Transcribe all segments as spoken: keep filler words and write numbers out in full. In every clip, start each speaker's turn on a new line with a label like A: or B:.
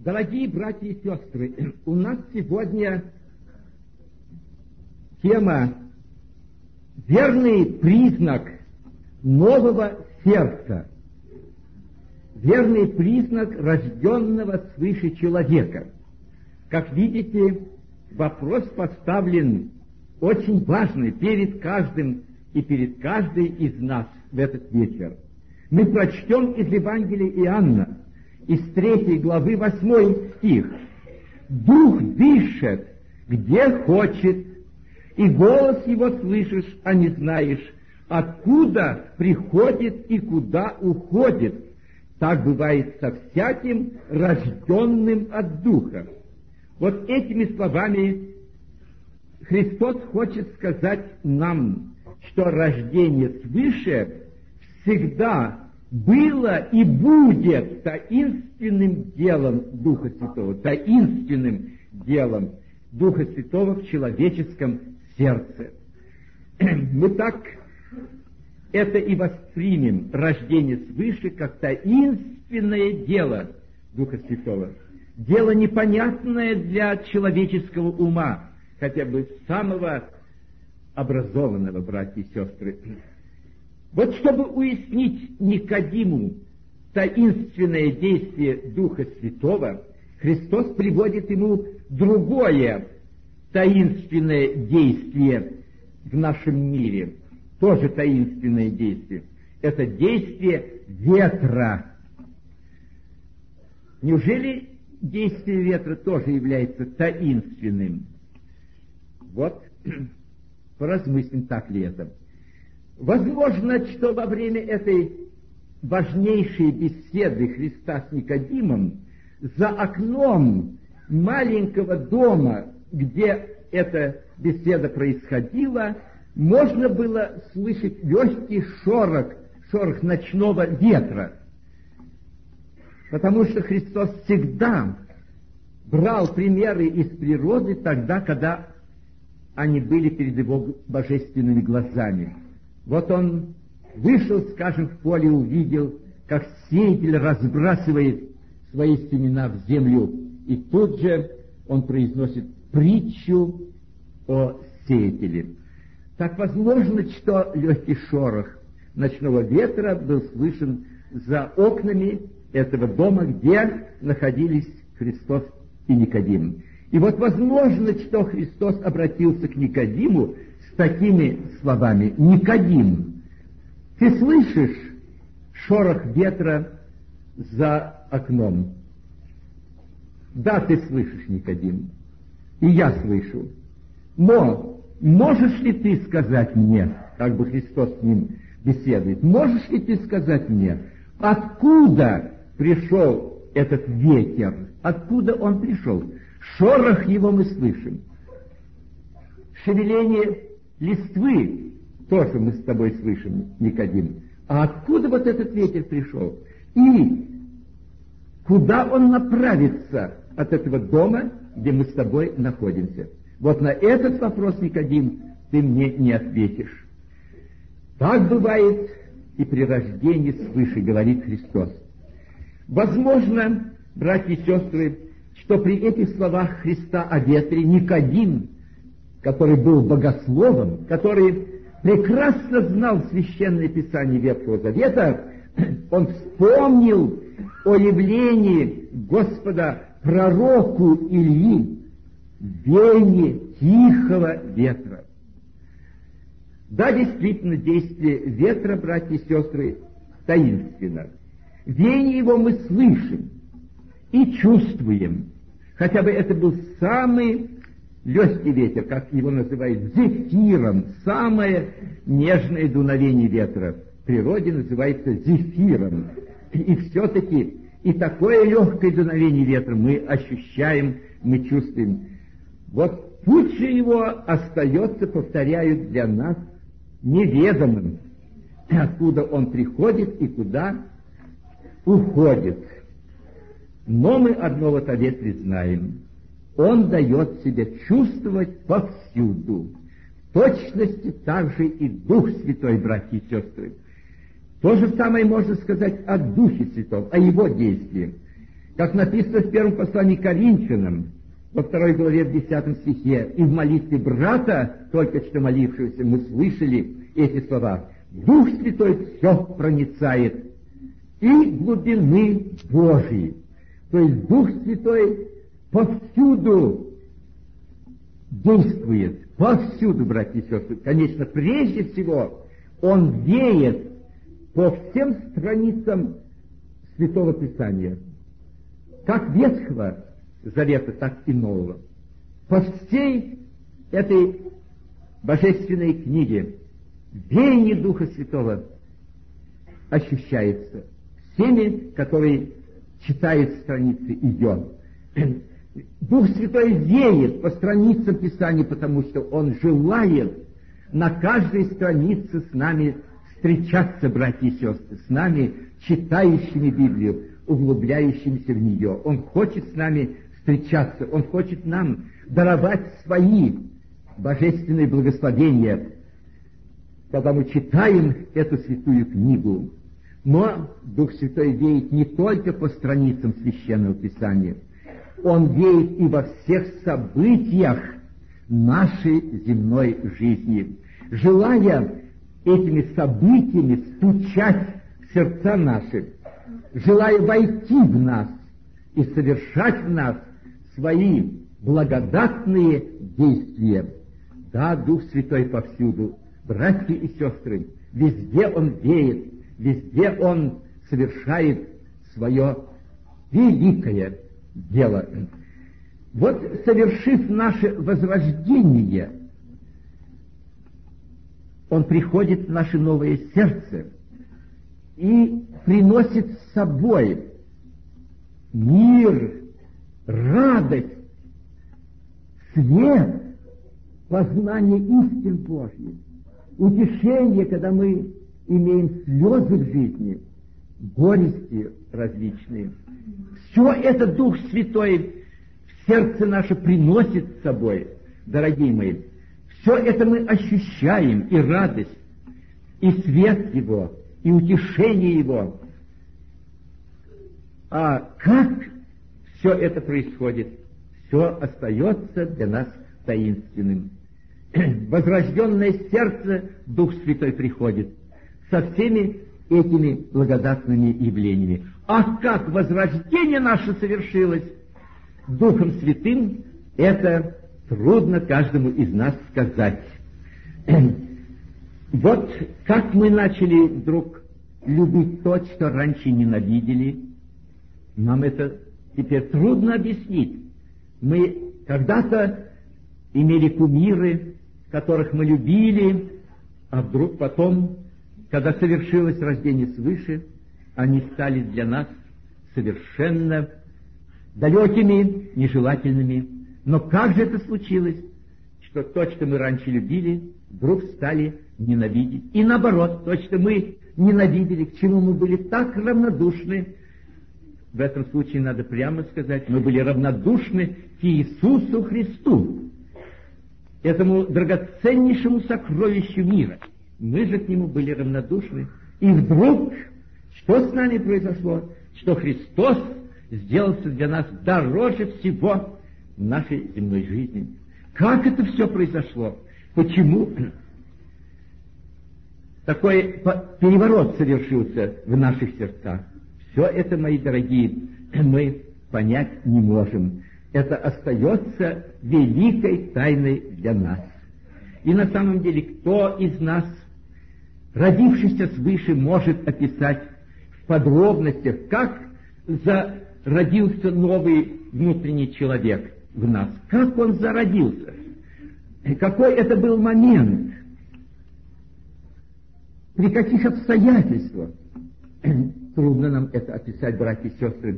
A: Дорогие братья и сестры, у нас сегодня тема «Верный признак нового сердца», верный признак рожденного свыше человека. Как видите, вопрос поставлен очень важный перед каждым и перед каждой из нас в этот вечер. Мы прочтем из Евангелия Иоанна, из третьей главы, восьмой стих. «Дух дышит, где хочет, и голос его слышишь, а не знаешь, откуда приходит и куда уходит. Так бывает со всяким рожденным от Духа». Вот этими словами Христос хочет сказать нам, что рождение свыше всегда было и будет таинственным делом Духа Святого, таинственным делом Духа Святого в человеческом сердце. Мы так это и воспримем, рождение свыше, как таинственное дело Духа Святого. Дело непонятное для человеческого ума, хотя бы самого образованного, братья и сестры. Вот чтобы уяснить Никодиму таинственное действие Духа Святого, Христос приводит ему другое таинственное действие в нашем мире, тоже таинственное действие. Это действие ветра. Неужели действие ветра тоже является таинственным? Вот, поразмыслим, так ли это. Возможно, что во время этой важнейшей беседы Христа с Никодимом за окном маленького дома, где эта беседа происходила, можно было слышать легкий шорох, шорох ночного ветра. Потому что Христос всегда брал примеры из природы тогда, когда они были перед его божественными глазами. Вот он вышел, скажем, в поле, увидел, как сеятель разбрасывает свои семена в землю, и тут же он произносит притчу о сеятеле. Так возможно, что легкий шорох ночного ветра был слышен за окнами этого дома, где находились Христос и Никодим. И вот возможно, что Христос обратился к Никодиму с такими словами: «Никодим, ты слышишь шорох ветра за окном?» «Да, ты слышишь, Никодим, и я слышу. Но можешь ли ты сказать мне, как бы Христос с ним беседует, можешь ли ты сказать мне, откуда пришел этот ветер, откуда он пришел? Шорох его мы слышим, шевеление листвы тоже мы с тобой слышим, Никодим. А откуда вот этот ветер пришел? И куда он направится от этого дома, где мы с тобой находимся?» Вот на этот вопрос, Никодим, ты мне не ответишь. Так бывает и при рождении свыше, говорит Христос. Возможно, братья и сестры, что при этих словах Христа о ветре Никодим, который был богословом, который прекрасно знал Священное Писание Ветхого Завета, он вспомнил о явлении Господа пророку Илии в веянии тихого ветра. Да, действительно, действие ветра, братья и сестры, таинственно. Веяние его мы слышим и чувствуем. Хотя бы это был самый легкий ветер, как его называют зефиром, самое нежное дуновение ветра в природе называется зефиром. И все-таки и такое легкое дуновение ветра мы ощущаем, мы чувствуем. Вот путь же его остается, повторяю, для нас неведомым, откуда он приходит и куда уходит. Но мы одного о ветре знаем: он дает себя чувствовать повсюду. В точности также и Дух Святой, братья и сестры. То же самое можно сказать о Духе Святом, о его действии. Как написано в первом послании к Коринфянам, во второй главе, в десятом стихе, «И в молитве брата, только что молившегося, мы слышали эти слова: Дух Святой все проницает, и глубины Божьи». То есть Дух Святой повсюду действует, повсюду, братья и сестры. Конечно, прежде всего, Он веет по всем страницам Святого Писания, как Ветхого Завета, так и Нового. По всей этой божественной книге веяние Духа Святого ощущается всеми, которые читают страницы ее. Дух Святой веет по страницам Писания, потому что Он желает на каждой странице с нами встречаться, братья и сестры, с нами, читающими Библию, углубляющимися в нее. Он хочет с нами встречаться, Он хочет нам даровать свои божественные благословения, когда мы читаем эту святую книгу. Но Дух Святой веет не только по страницам Священного Писания, Он веет и во всех событиях нашей земной жизни, желая этими событиями стучать в сердца наши, желая войти в нас и совершать в нас свои благодатные действия. Да, Дух Святой повсюду, братья и сестры, везде Он веет, везде Он совершает свое великое дело. Вот, совершив наше возрождение, Он приходит в наше новое сердце и приносит с собой мир, радость, свет, познание истин Божьих, утешение, когда мы имеем слезы в жизни, горести различные. Все это Дух Святой в сердце наше приносит с собой, дорогие мои. Все это мы ощущаем, и радость, и свет Его, и утешение Его. А как все это происходит? Все остается для нас таинственным. Возрожденное сердце Дух Святой приходит со всеми этими благодатными явлениями. А как возрождение наше совершилось Духом Святым, это трудно каждому из нас сказать. Вот как мы начали вдруг любить то, что раньше ненавидели, нам это теперь трудно объяснить. Мы когда-то имели кумиры, которых мы любили, а вдруг потом, когда совершилось рождение свыше, они стали для нас совершенно далекими, нежелательными. Но как же это случилось, что то, что мы раньше любили, вдруг стали ненавидеть? И наоборот, то, что мы ненавидели, к чему мы были так равнодушны, в этом случае надо прямо сказать, мы были равнодушны к Иисусу Христу, этому драгоценнейшему сокровищу мира. Мы же к Нему были равнодушны. И вдруг, что с нами произошло? Что Христос сделался для нас дороже всего в нашей земной жизни. Как это все произошло? Почему такой переворот совершился в наших сердцах? Все это, мои дорогие, мы понять не можем. Это остается великой тайной для нас. И на самом деле, кто из нас, родившийся свыше, может описать в подробностях, как зародился новый внутренний человек в нас? Как он зародился? Какой это был момент? При каких обстоятельствах? Трудно нам это описать, братья и сестры.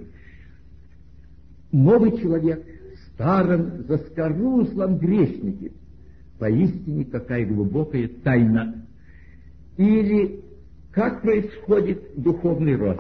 A: Новый человек в старом заскорузлом грешнике. Поистине, какая глубокая тайна. Или как происходит духовный рост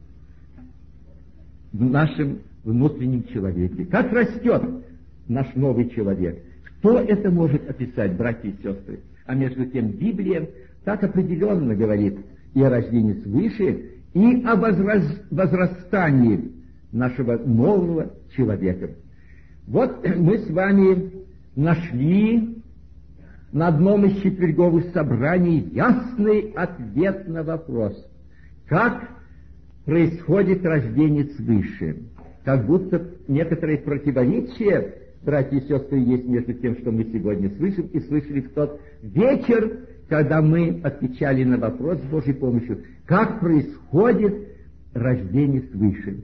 A: в нашем внутреннем человеке? Как растет наш новый человек? Кто это может описать, братья и сестры? А между тем Библия так определенно говорит и о рождении свыше, и о возрастании нашего нового человека. Вот мы с вами нашли на одном из четверговых собраний ясный ответ на вопрос, как происходит рождение свыше. Как будто некоторые противоречия, братья и сестры, есть между тем, что мы сегодня слышим и слышали в тот вечер, когда мы отвечали на вопрос с Божьей помощью, как происходит рождение свыше.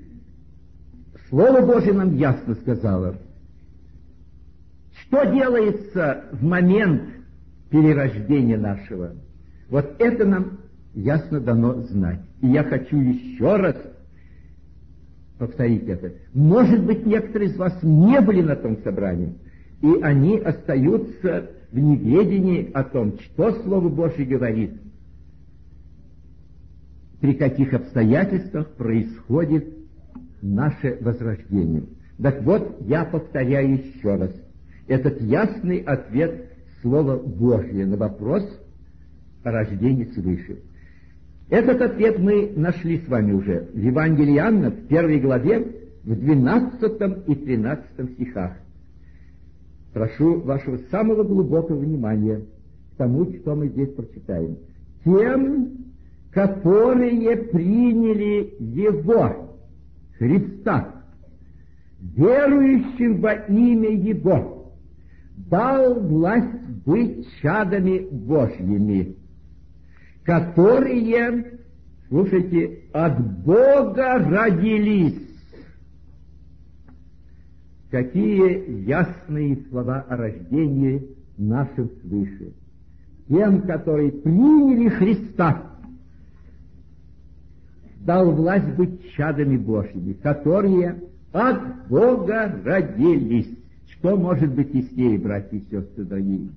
A: Слово Божье нам ясно сказало, что делается в момент перерождения нашего. Вот это нам ясно дано знать. И я хочу еще раз повторить это. Может быть, некоторые из вас не были на том собрании, и они остаются в неведении о том, что Слово Божье говорит, при каких обстоятельствах происходит наше возрождение. Так вот, я повторяю еще раз этот ясный ответ Слова Божьего на вопрос о рождении свыше. Этот ответ мы нашли с вами уже в Евангелии Иоанна, в первой главе, в двенадцатом и тринадцатом стихах. Прошу вашего самого глубокого внимания к тому, что мы здесь прочитаем. Тем, которые приняли Его, Христа, верующим во имя Его, дал власть быть чадами Божьими, которые, слушайте, от Бога родились. Какие ясные слова о рождении нашем свыше. Тем, которые приняли Христа, дал власть быть чадами Божьими, которые от Бога родились. Что может быть яснее, братья и сестры дорогие?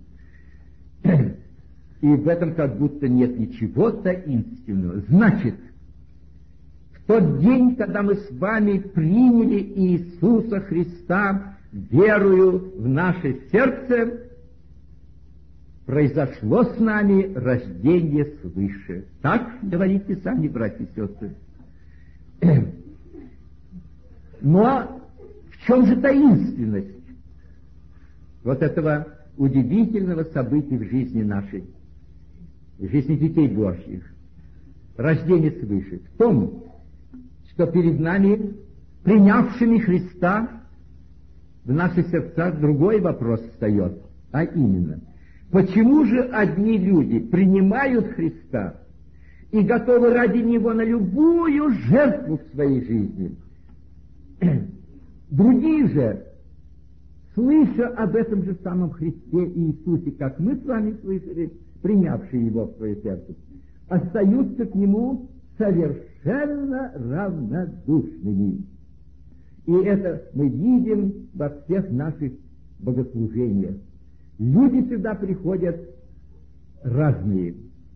A: И в этом как будто нет ничего таинственного. Значит, в тот день, когда мы с вами приняли Иисуса Христа, верою в наше сердце, произошло с нами рождение свыше. Так говорите сами, братья и сестры. Но в чем же таинственность вот этого удивительного события в жизни нашей, в жизни детей Божьих, рождение свыше? В том, что перед нами, принявшими Христа, в наших сердцах другой вопрос встает, а именно, почему же одни люди принимают Христа и готовы ради Него на любую жертву в своей жизни? Другие же, слыша об этом же самом Христе Иисусе, как мы с вами слышали, принявшие Его в свое сердце, остаются к Нему совершенно равнодушными. И это мы видим во всех наших богослужениях. Люди сюда приходят разные,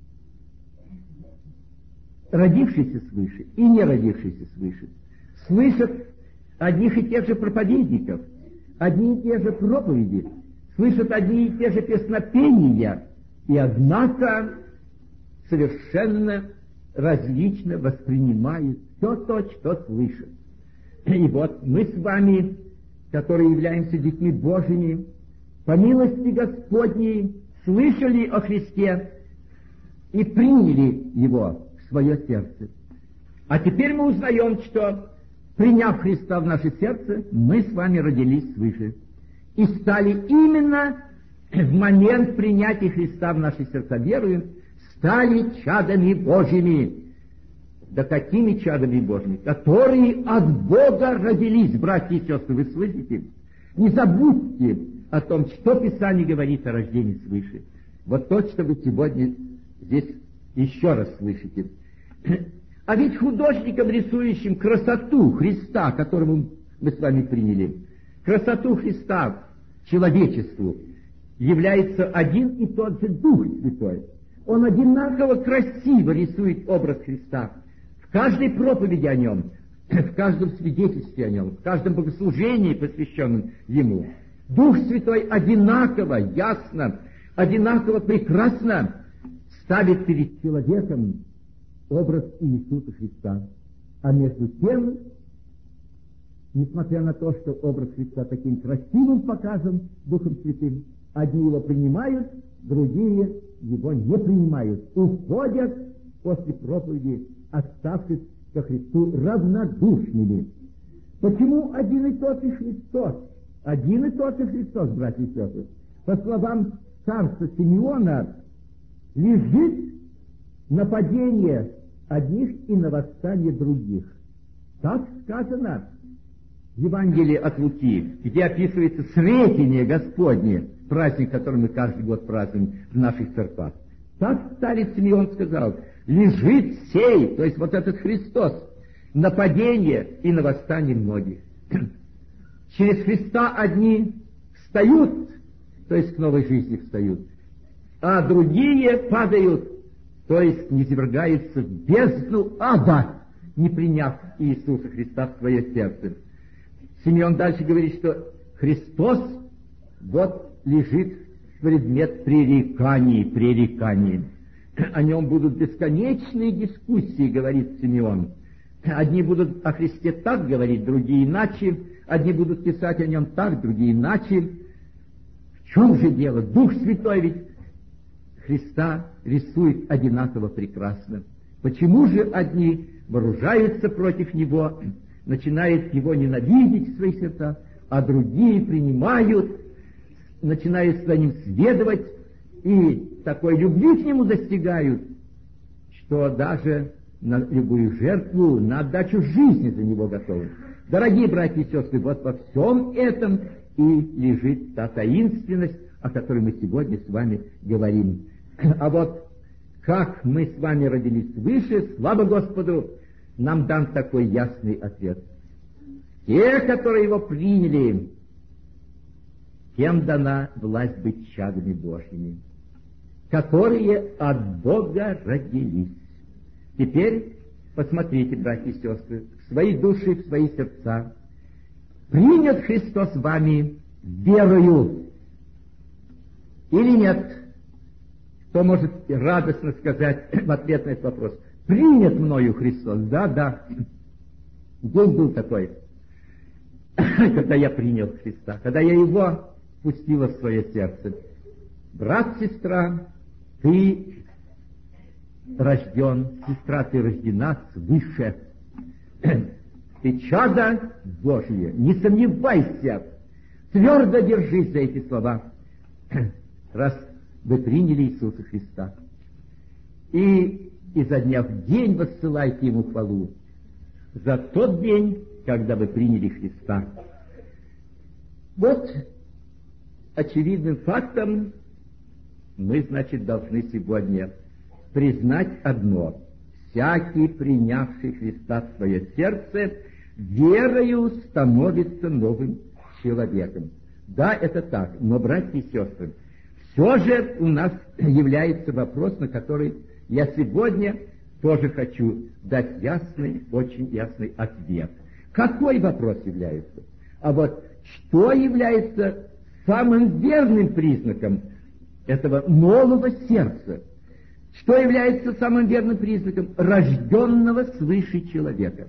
A: родившиеся свыше и не родившиеся свыше, слышат одних и тех же проповедников, одни и те же проповеди, слышат одни и те же песнопения, и однако совершенно различно воспринимают все то, что слышат. И вот мы с вами, которые являемся детьми Божьими, по милости Господней слышали о Христе и приняли Его в свое сердце. А теперь мы узнаем, что, приняв Христа в наше сердце, мы с вами родились свыше и стали именно в момент принятия Христа в наши сердца верою, стали чадами Божьими. Да какими чадами Божьими? Которые от Бога родились, братья и сестры, вы слышите? Не забудьте о том, что Писание говорит о рождении свыше. Вот то, что вы сегодня здесь еще раз слышите. А ведь художником, рисующим красоту Христа, которому мы с вами приняли, красоту Христа человечеству, является один и тот же Дух Святой. Он одинаково красиво рисует образ Христа в каждой проповеди о Нем, в каждом свидетельстве о Нем, в каждом богослужении, посвященном Ему. Дух Святой одинаково, ясно, одинаково прекрасно ставит перед человеком образ Иисуса Христа. А между тем, несмотря на то, что образ Христа таким красивым показан Духом Святым, одни его принимают, другие его не принимают, уходят после проповеди, оставшись ко Христу равнодушными. Почему один и тот же Христос? Один и тот же Христос, братья и сестры, по словам царства Симеона, лежит на падение одних и на восстание других. Так сказано в Евангелии от Луки, где описывается Сретение Господне, праздник, который мы каждый год празднуем в наших церквах. Так старец Симеон сказал: лежит сей, то есть вот этот Христос, на падение и на восстание многих. Через Христа одни встают, то есть к новой жизни встают, а другие падают, то есть низвергаются в бездну ада, не приняв Иисуса Христа в свое сердце. Симеон дальше говорит, что Христос вот лежит предмет пререканий, пререканий. О нем будут бесконечные дискуссии, говорит Симеон. Одни будут о Христе так говорить, другие иначе. Одни будут писать о нем так, другие иначе. В чем же дело? Дух Святой ведь Христа рисует одинаково прекрасно. Почему же одни вооружаются против Него, начинают Его ненавидеть в своих сердцах, а другие принимают, начинают за Ним следовать и такой любви к Нему достигают, что даже на любую жертву, на отдачу жизни за Него готовы. Дорогие братья и сестры, вот во всем этом и лежит та таинственность, о которой мы сегодня с вами говорим. А вот как мы с вами родились свыше, слава Господу, нам дан такой ясный ответ. Те, которые Его приняли, тем дана власть быть чадами Божьими, которые от Бога родились. Теперь посмотрите, братья и сестры, в свои души, в свои сердца. Принят Христос вами верою или нет? Кто может радостно сказать в ответ на этот вопрос? Принят мною Христос. Да, да. День был такой, когда я принял Христа, когда я Его пустила в свое сердце. Брат, сестра, ты рожден, сестра, ты рождена свыше. Ты чадо Божье, не сомневайся, твердо держись за эти слова, раз вы приняли Иисуса Христа. И изо дня в день воссылайте Ему хвалу за тот день, когда вы приняли Христа. Вот очевидным фактом мы, значит, должны сегодня признать одно: всякий, принявший Христа в свое сердце, верою становится новым человеком. Да, это так, но, братья и сестры, все же у нас является вопрос, на который я сегодня тоже хочу дать ясный, очень ясный ответ. Какой вопрос является? А вот что является самым верным признаком этого нового сердца? Что является самым верным признаком рожденного свыше человека?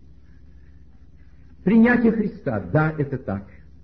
A: Принятие Христа, да, это так.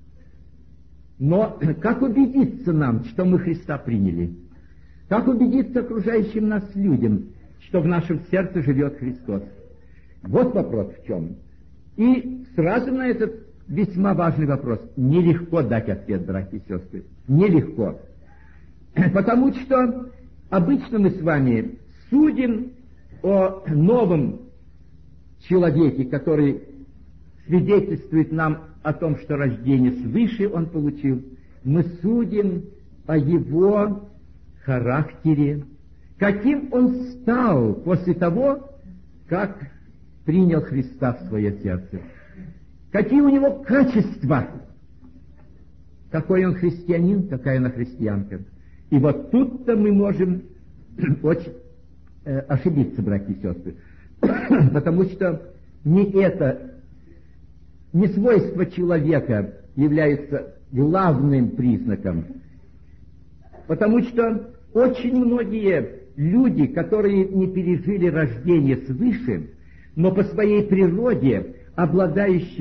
A: Но как убедиться нам, что мы Христа приняли? Как убедиться окружающим нас людям, что в нашем сердце живет Христос? Вот вопрос в чем. И сразу на этот весьма важный вопрос нелегко дать ответ, братья и сестры. Нелегко. Потому что обычно мы с вами судим о новом человеке, который свидетельствует нам о том, что рождение свыше он получил. Мы судим о его характере, каким он стал после того, как принял Христа в свое сердце. Какие у него качества, какой он христианин, какая она христианка. И вот тут-то мы можем очень э, ошибиться, братья и сестры, потому что не это, не свойство человека является главным признаком, потому что очень многие люди, которые не пережили рождение свыше, но по своей природе обладающие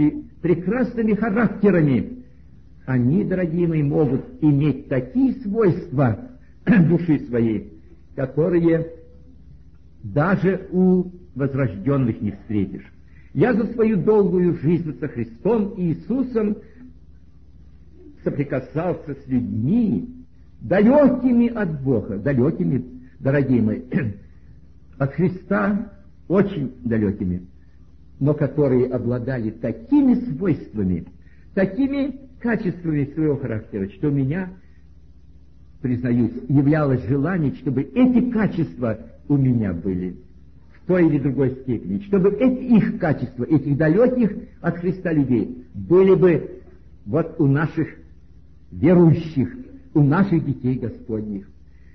A: прекрасными характерами, они, дорогие мои, могут иметь такие свойства души своей, которые даже у возрожденных не встретишь. Я за свою долгую жизнь со Христом и Иисусом соприкасался с людьми, далекими от Бога, далекими, дорогие мои, от Христа очень далекими, но которые обладали такими свойствами, такими качествами своего характера, что у меня, признаюсь, являлось желание, чтобы эти качества у меня были в той или другой степени, чтобы эти их качества, этих далеких от Христа людей, были бы вот у наших верующих, у наших детей Господних.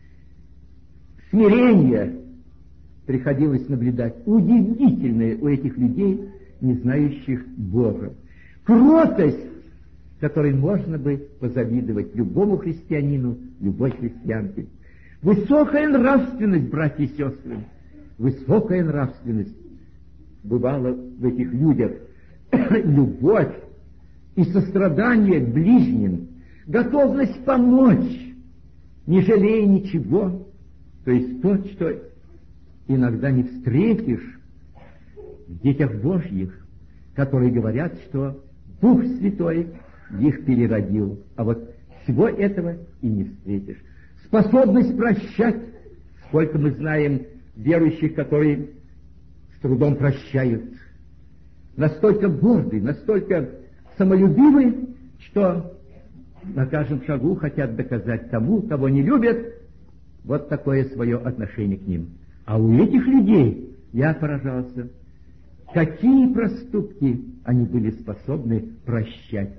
A: Смирение приходилось наблюдать удивительное у этих людей, не знающих Бога. Кротость, которой можно бы позавидовать любому христианину, любой христианке. Высокая нравственность, братья и сестры, высокая нравственность бывала в этих людях. Любовь и сострадание к ближним, готовность помочь, не жалея ничего, то есть то, что иногда не встретишь в детях Божьих, которые говорят, что Дух Святой их переродил, а вот всего этого и не встретишь. Способность прощать, сколько мы знаем верующих, которые с трудом прощают, настолько горды, настолько самолюбивы, что на каждом шагу хотят доказать тому, кого не любят, вот такое свое отношение к ним. А у этих людей я поражался, какие проступки они были способны прощать.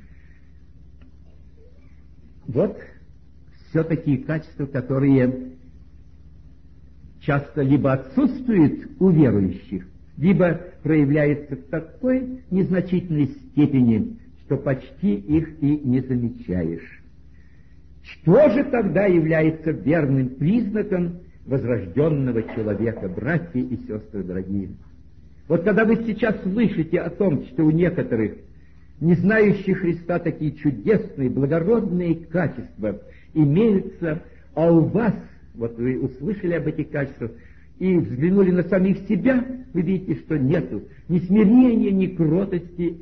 A: Вот все такие качества, которые часто либо отсутствуют у верующих, либо проявляются в такой незначительной степени, что почти их и не замечаешь. Что же тогда является верным признаком возрожденного человека, братья и сестры дорогие? Вот когда вы сейчас слышите о том, что у некоторых, не знающих Христа, такие чудесные, благородные качества имеются, а у вас, вот вы услышали об этих качествах и взглянули на самих себя, вы видите, что нету ни смирения, ни кротости,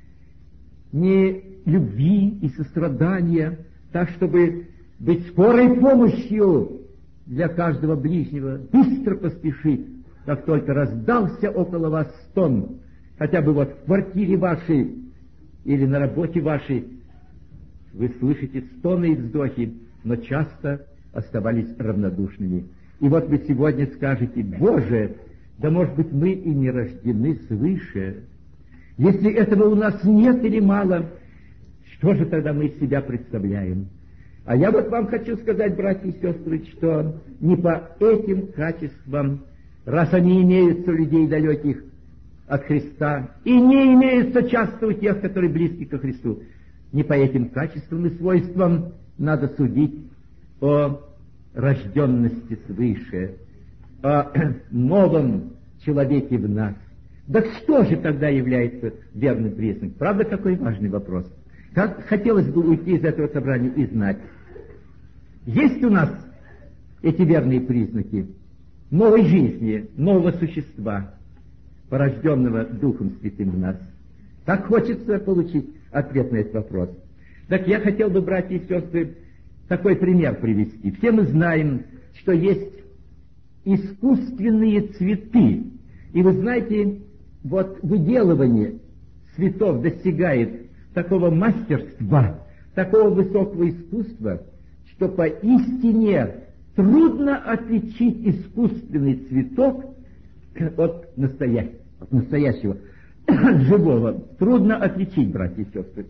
A: ни любви и сострадания, так, чтобы быть скорой помощью для каждого ближнего, быстро поспешить, как только раздался около вас стон, хотя бы вот в квартире вашей или на работе вашей, вы слышите стоны и вздохи, но часто оставались равнодушными. И вот вы сегодня скажете: Боже, да может быть мы и не рождены свыше. Если этого у нас нет или мало, что же тогда мы из себя представляем? А я вот вам хочу сказать, братья и сестры, что не по этим качествам, раз они имеются у людей далеких от Христа, и не имеются часто у тех, которые близки ко Христу, не по этим качествам и свойствам надо судить о рожденности свыше, о новом человеке в нас. Да что же тогда является верным признаком? Правда, какой важный вопрос. Как хотелось бы уйти из этого собрания и знать, есть у нас эти верные признаки новой жизни, нового существа, порожденного Духом Святым в нас? Так хочется получить ответ на этот вопрос. Так я хотел бы, братья и сестры, такой пример привести. Все мы знаем, что есть искусственные цветы. И вы знаете, вот выделывание цветов достигает такого мастерства, такого высокого искусства, что поистине трудно отличить искусственный цветок от настоящего, от настоящего живого. Трудно отличить, братья и сестры.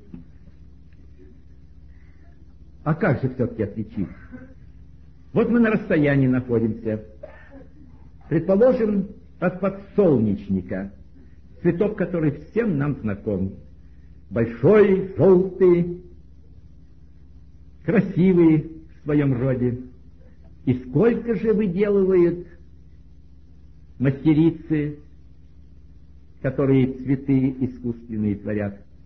A: А как же все-таки отличить? Вот мы на расстоянии находимся. Предположим, от подсолнечника, цветок, который всем нам знаком. Большой, желтый, красивый в своем роде. И сколько же выделывают мастерицы, которые цветы искусственные творят.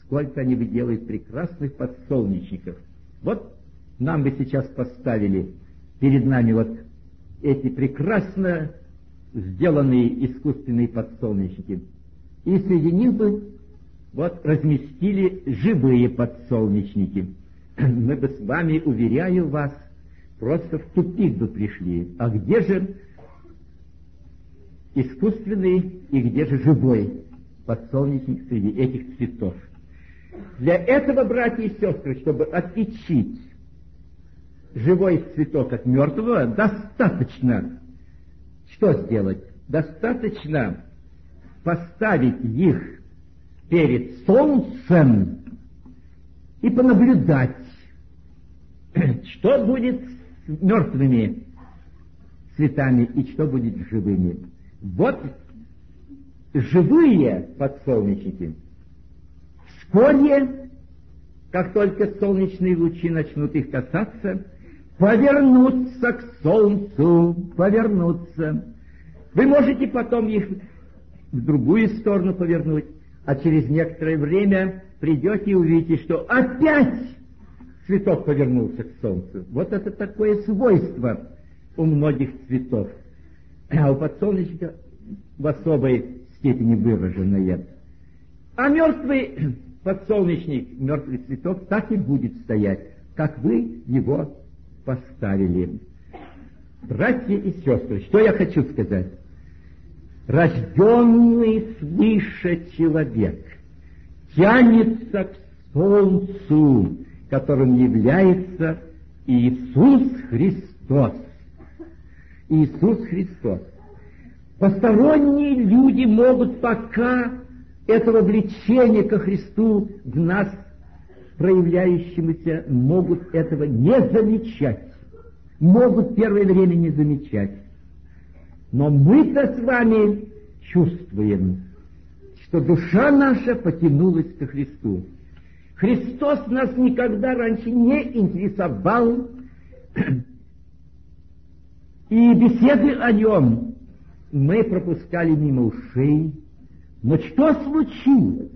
A: сколько они выделывают прекрасных подсолнечников. Вот нам бы сейчас поставили перед нами вот эти прекрасно сделанные искусственные подсолнечники. И среди них бы вот разместили живые подсолнечники. Мы бы с вами, уверяю вас, просто в тупик бы пришли. А где же искусственный и где же живой подсолнечник среди этих цветов? Для этого, братья и сестры, чтобы отличить живой цветок от мертвого, достаточно что сделать? Достаточно поставить их перед солнцем и понаблюдать, что будет с мертвыми цветами и что будет с живыми. Вот живые подсолнечники вскоре, как только солнечные лучи начнут их касаться, повернутся к солнцу, повернутся. Вы можете потом их в другую сторону повернуть, а через некоторое время придете и увидите, что опять цветок повернулся к солнцу. Вот это такое свойство у многих цветов, а у подсолнечника в особой степени выраженное. А мертвый подсолнечник, мертвый цветок так и будет стоять, как вы его поставили. Братья и сестры, что я хочу сказать? Рожденный свыше человек тянется к солнцу, которым является Иисус Христос. Иисус Христос. Посторонние люди могут пока этого влечения ко Христу в нас проявляющемуся, могут этого не замечать, могут первое время не замечать. Но мы-то с вами чувствуем, что душа наша потянулась ко Христу. Христос нас никогда раньше не интересовал, и беседы о нем мы пропускали мимо ушей. Но что случилось?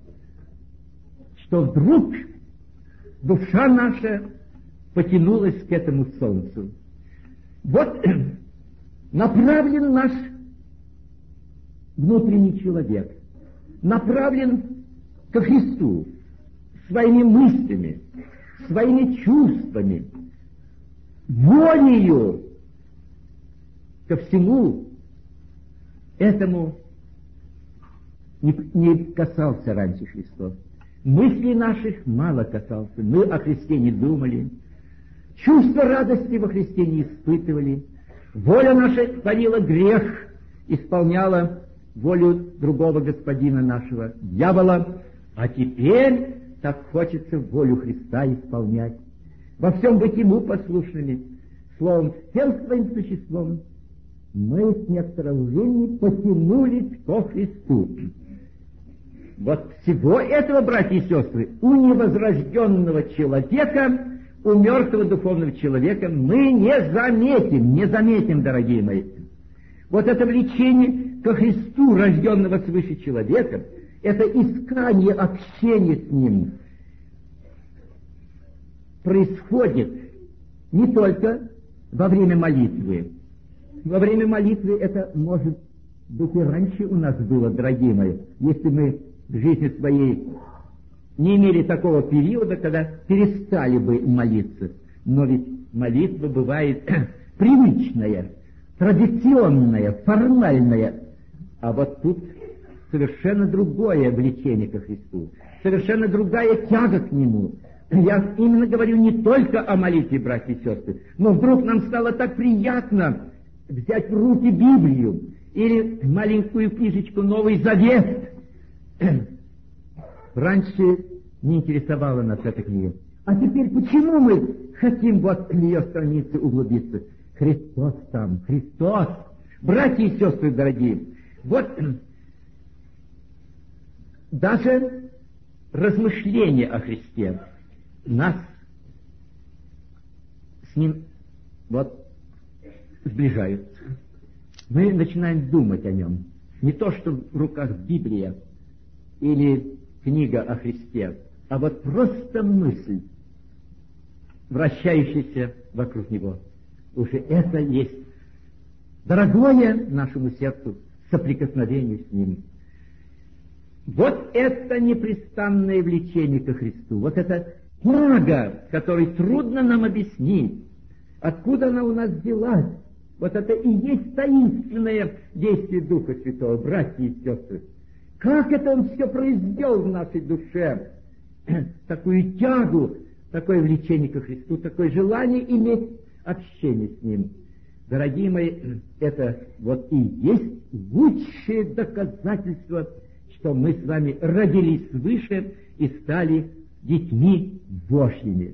A: Что вдруг душа наша потянулась к этому солнцу. Вот направлен наш внутренний человек, направлен ко Христу своими мыслями, своими чувствами, волею ко всему этому не, не касался раньше Христос. Мыслей наших мало касался, мы о Христе не думали, чувство радости во Христе не испытывали, воля наша творила грех, исполняла волю другого господина нашего, дьявола, а теперь так хочется волю Христа исполнять, во всем быть Ему послушными, словом, всем своим существом мы с некоторого времени потянулись ко Христу. Вот всего этого, братья и сестры, у невозрожденного человека, у мертвого духовного человека мы не заметим, не заметим, дорогие мои. Вот это влечение ко Христу, рожденного свыше человека, это искание общения с Ним происходит не только во время молитвы. Во время молитвы это, может быть, и раньше у нас было, дорогие мои, если мы в жизни своей не имели такого периода, когда перестали бы молиться. Но ведь молитва бывает привычная, традиционная, формальная. А вот тут совершенно другое влечение ко Христу, совершенно другая тяга к Нему. Я именно говорю не только о молитве, братья и сестры, но вдруг нам стало так приятно взять в руки Библию или маленькую книжечку «Новый Завет». Раньше не интересовала нас эта книга. А теперь почему мы хотим вот в ее страницы углубиться? Христос там, Христос. Братья и сестры дорогие, вот даже размышления о Христе нас с Ним вот сближаются. Мы начинаем думать о Нем. Не то, что в руках Библия или книга о Христе, а вот просто мысль, вращающаяся вокруг него. Уже это есть дорогое нашему сердцу соприкосновение с ним. Вот это непрестанное влечение ко Христу, вот это тяга, которую трудно нам объяснить, откуда она у нас взялась. Вот это и есть таинственное действие Духа Святого, братья и сестры. Как это Он все произвел в нашей душе? Такую тягу, такое влечение ко Христу, такое желание иметь общение с Ним. Дорогие мои, это вот и есть лучшее доказательство, что мы с вами родились свыше и стали детьми Божьими.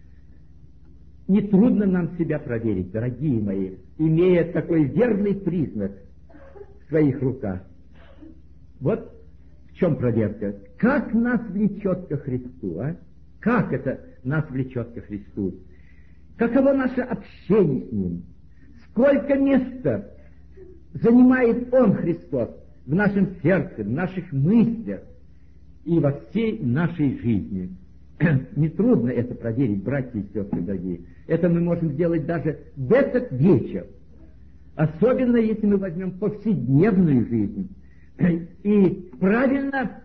A: Нетрудно нам себя проверить, дорогие мои, имея такой верный признак в своих руках. Вот в чем проверка. Как нас влечет ко Христу, а? Как это нас влечет ко Христу? Каково наше общение с Ним? Сколько места занимает Он, Христос, в нашем сердце, в наших мыслях и во всей нашей жизни? Нетрудно это проверить, братья и сестры дорогие. Это мы можем сделать даже в этот вечер. Особенно, если мы возьмем повседневную жизнь. И правильно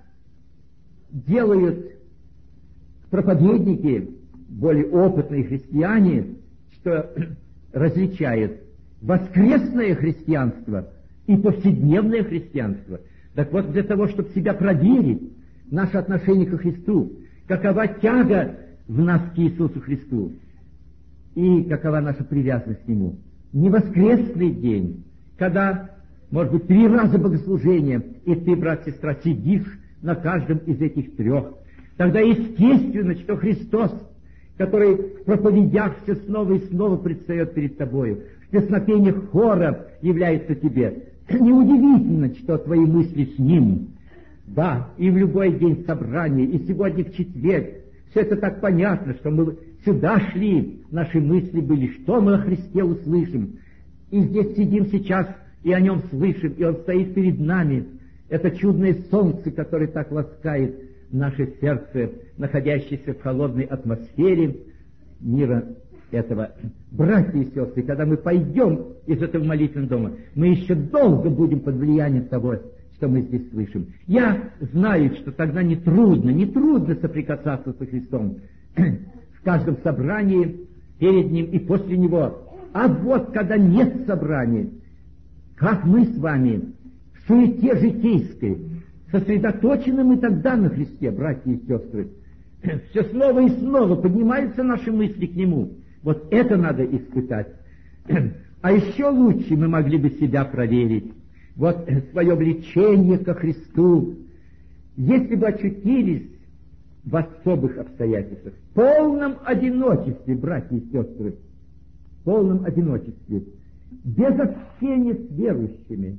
A: делают проповедники, более опытные христиане, что различают воскресное христианство и повседневное христианство. Так вот, для того, чтобы себя проверить, наше отношение ко Христу, какова тяга в нас к Иисусу Христу и какова наша привязанность к Нему. Не воскресный день, когда, может быть, три раза богослужения, и ты, брат, сестра, сидишь на каждом из этих трех. Тогда естественно, что Христос, который в проповедях все снова и снова предстает перед тобою, в песнопениях хора является тебе. Неудивительно, что твои мысли с Ним. Да, и в любой день собрания, и сегодня в четверг. Все это так понятно, что мы сюда шли, наши мысли были, что мы о Христе услышим. И здесь сидим сейчас, и о Нем слышим, и Он стоит перед нами. Это чудное солнце, которое так ласкает наше сердце, находящееся в холодной атмосфере мира этого. Братья и сестры, когда мы пойдем из этого молитвенного дома, мы еще долго будем под влиянием того, что мы здесь слышим. Я знаю, что тогда не трудно, не трудно соприкасаться со Христом в каждом собрании, перед Ним и после него. А вот когда нет собрания, как мы с вами в суете житейской, сосредоточены мы тогда на Христе, братья и сестры, все снова и снова поднимаются наши мысли к Нему. Вот это надо испытать. А еще лучше мы могли бы себя проверить. Вот свое влечение ко Христу, если бы очутились в особых обстоятельствах, в полном одиночестве, братья и сестры, в полном одиночестве, без общения с верующими,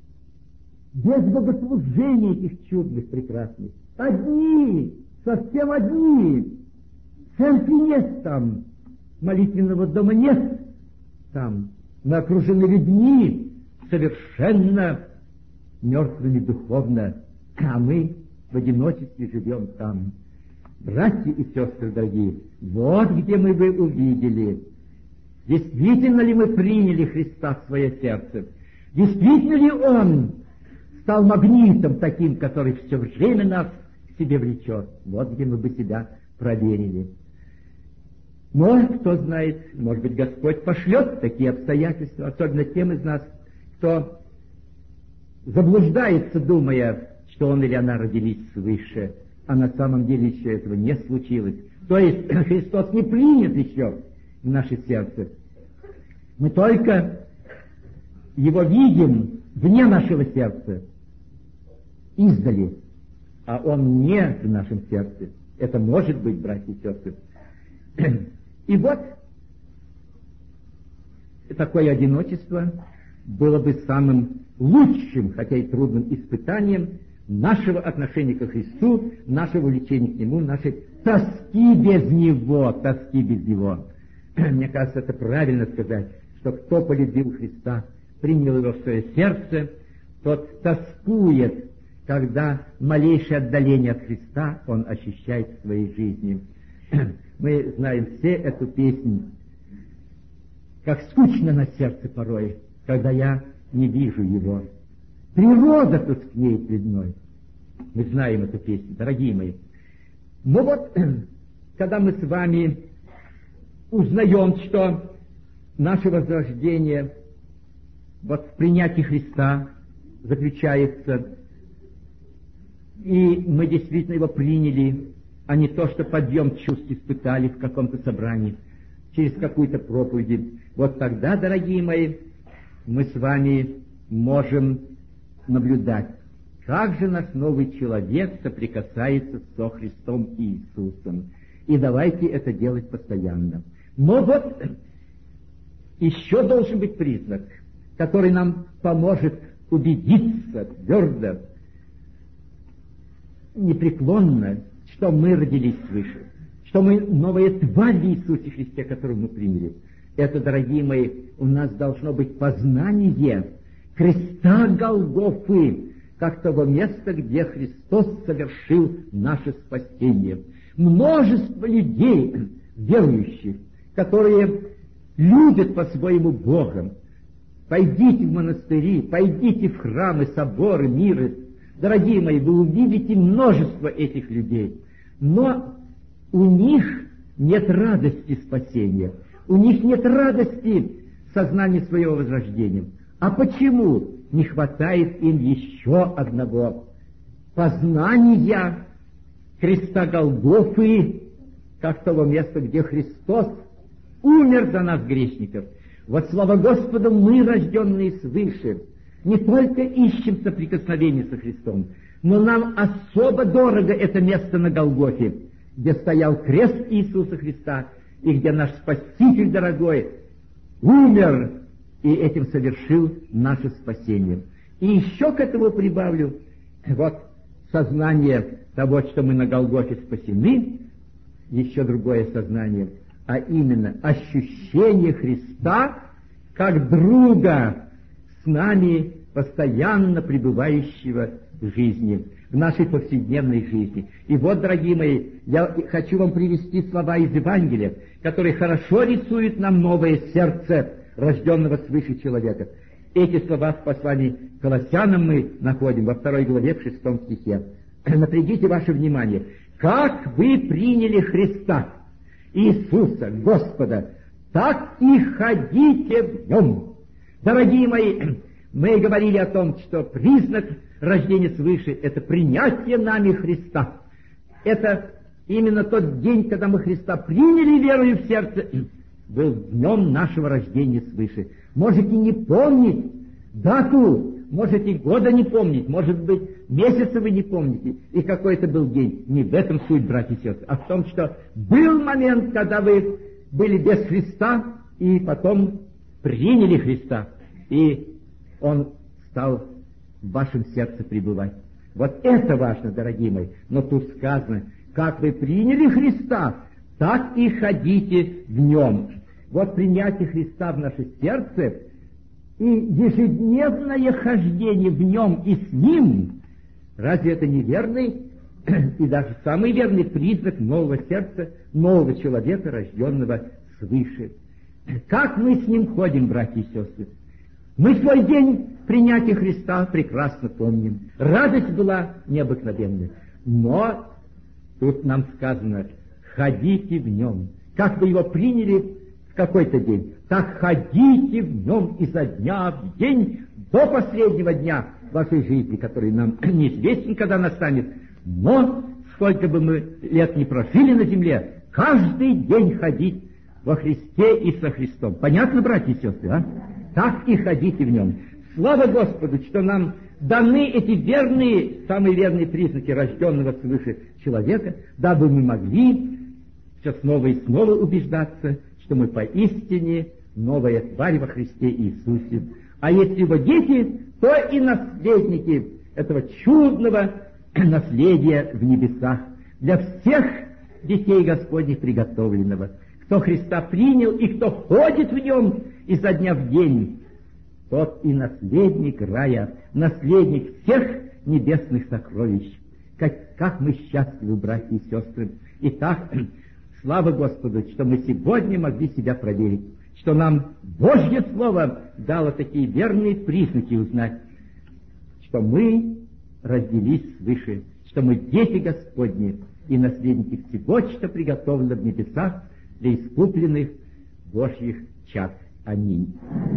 A: без богослужения этих чудных, прекрасных, одни, совсем одни, церкви нет там, молитвенного дома нет там, мы окружены людьми, совершенно мертвыми духовно, а мы в одиночестве живем там. Братья и сестры дорогие, вот где мы бы увидели, действительно ли мы приняли Христа в свое сердце, действительно ли Он стал магнитом таким, который все время нас к себе влечет. Вот где мы бы себя проверили. Но, кто знает, может быть, Господь пошлет такие обстоятельства, особенно тем из нас, кто заблуждается, думая, что он или она родились свыше, а на самом деле еще этого не случилось. То есть Христос не принят еще в наше сердце. Мы только Его видим вне нашего сердца, издали, а Он не в нашем сердце. Это может быть, братья и сестры. И вот такое одиночество было бы самым лучшим, хотя и трудным испытанием нашего отношения ко Христу, нашего влечения к Нему, нашей тоски без Него, тоски без Него. Мне кажется, это правильно сказать, что кто полюбил Христа, принял Его в свое сердце, тот тоскует когда малейшее отдаление от Христа он ощущает в своей жизни. Мы знаем все эту песню. Как скучно на сердце порой, когда я не вижу его. Природа тускнеет пред мной. Мы знаем эту песню, дорогие мои. Но вот, когда мы с вами узнаем, что наше возрождение вот в принятии Христа заключается, и мы действительно его приняли, а не то, что подъем чувств испытали в каком-то собрании, через какую-то проповедь. Вот тогда, дорогие мои, мы с вами можем наблюдать, как же наш новый человек соприкасается со Христом Иисусом. И давайте это делать постоянно. Но вот еще должен быть признак, который нам поможет убедиться твердо, непреклонно, что мы родились свыше, что мы новая тварь в Иисусе Христе, которую мы приняли. Это, дорогие мои, у нас должно быть познание креста Голгофы, как того места, где Христос совершил наше спасение. Множество людей, верующих, которые любят по-своему Бога. Пойдите в монастыри, пойдите в храмы, соборы, миры. Дорогие мои, вы увидите множество этих людей. Но у них нет радости спасения. У них нет радости сознания своего возрождения. А почему? Не хватает им еще одного познания креста Голгофы, как того места, где Христос умер за нас, грешников. Вот, слава Господу, мы, рожденные свыше, не только ищем соприкосновение со Христом, но нам особо дорого это место на Голгофе, где стоял крест Иисуса Христа, и где наш Спаситель дорогой умер и этим совершил наше спасение. И еще к этому прибавлю, вот, сознание того, что мы на Голгофе спасены, еще другое сознание, а именно ощущение Христа как друга с нами, постоянно пребывающего в жизни, в нашей повседневной жизни. И вот, дорогие мои, я хочу вам привести слова из Евангелия, которые хорошо рисуют нам новое сердце рожденного свыше человека. Эти слова в послании к Колоссянам мы находим во второй главе, в шестом стихе. Напрягите ваше внимание. «Как вы приняли Христа, Иисуса, Господа, так и ходите в Нем». Дорогие мои, мы говорили о том, что признак рождения свыше — это принятие нами Христа. Это именно тот день, когда мы Христа приняли верою в сердце, был днем нашего рождения свыше. Можете не помнить дату, можете года не помнить, может быть, месяца вы не помните, и какой это был день. Не в этом суть, братья и сестры, а в том, что был момент, когда вы были без Христа, и потом приняли Христа, и Он стал в вашем сердце пребывать. Вот это важно, дорогие мои. Но тут сказано, как вы приняли Христа, так и ходите в Нем. Вот принятие Христа в наше сердце и ежедневное хождение в Нем и с Ним, разве это не верный и даже самый верный признак нового сердца, нового человека, рожденного свыше? Как мы с Ним ходим, братья и сестры? Мы свой день принятия Христа прекрасно помним. Радость была необыкновенная. Но тут нам сказано, ходите в Нем. Как вы Его приняли в какой-то день, так ходите в Нем изо дня в день до последнего дня вашей жизни, который нам неизвестен, когда настанет. Но сколько бы мы лет не прожили на земле, каждый день ходить во Христе и со Христом. Понятно, братья и сестры, а? Так и ходите в Нем. Слава Господу, что нам даны эти верные, самые верные признаки рожденного свыше человека, дабы мы могли все снова и снова убеждаться, что мы поистине новая тварь во Христе Иисусе. А если Его дети, то и наследники этого чудного наследия в небесах, для всех детей Господних приготовленного. Кто Христа принял и кто ходит в Нем изо дня в день, тот и наследник рая, наследник всех небесных сокровищ. Как, как мы счастливы, братья и сестры. Итак, слава Господу, что мы сегодня могли себя проверить, что нам Божье Слово дало такие верные признаки узнать, что мы родились свыше, что мы дети Господни и наследники всего, что приготовлено в небесах для искупленных Божьих чад. Аминь.